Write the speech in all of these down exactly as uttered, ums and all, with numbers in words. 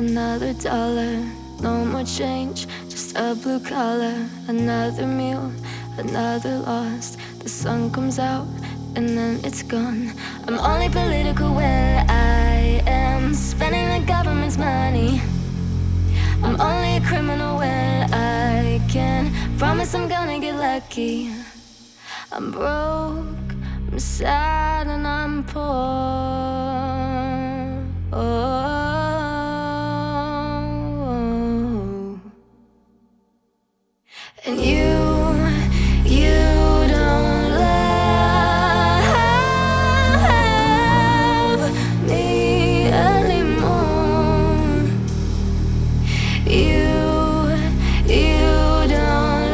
another dollar. No more change, just a blue collar. Another meal, another lost. The sun comes out and then it's gone. I'm only political when I am spending the government's money. I'm only a criminal when I can promise I'm gonna get lucky. I'm broke, I'm sad, and I'm poor. Oh. And you, you don't love me anymore. You, you don't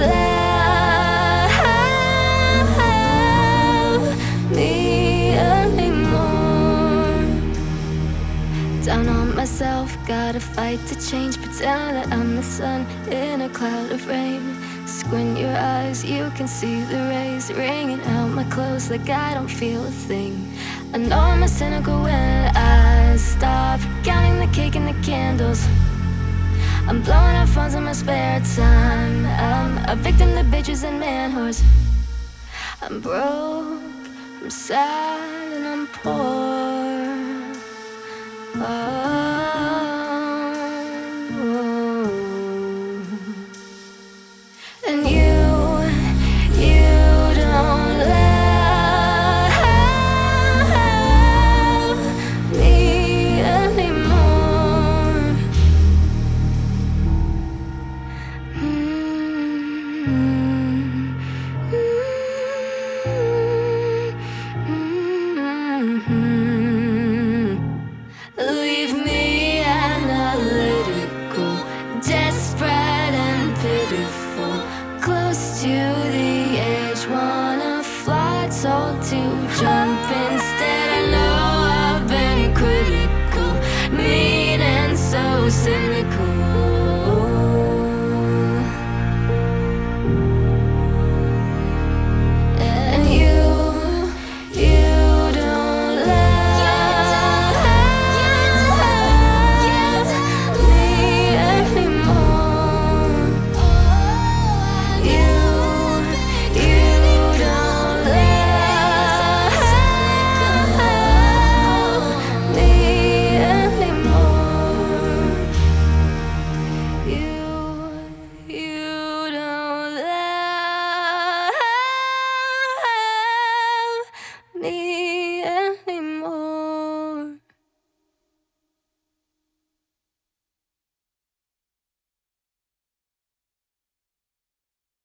love me anymore. Down on myself, gotta fight to change. Pretend that I'm the sun in a cloud of rain. Squint your eyes, you can see the rays ringing out my clothes like I don't feel a thing. I know I'm a cynical when I stop counting the cake and the candles. I'm blowing up phones in my spare time. I'm a victim to bitches and man whores. I'm broke, I'm sad, and I'm poor. Oh. And you, you don't love me anymore. Leave me analytical, desperate and pitiful, close to the edge, wanna fly, told to jump instead. I know I've been critical, mean and so cynical. And you, you don't love me anymore. You, you don't love me anymore. You, you don't love me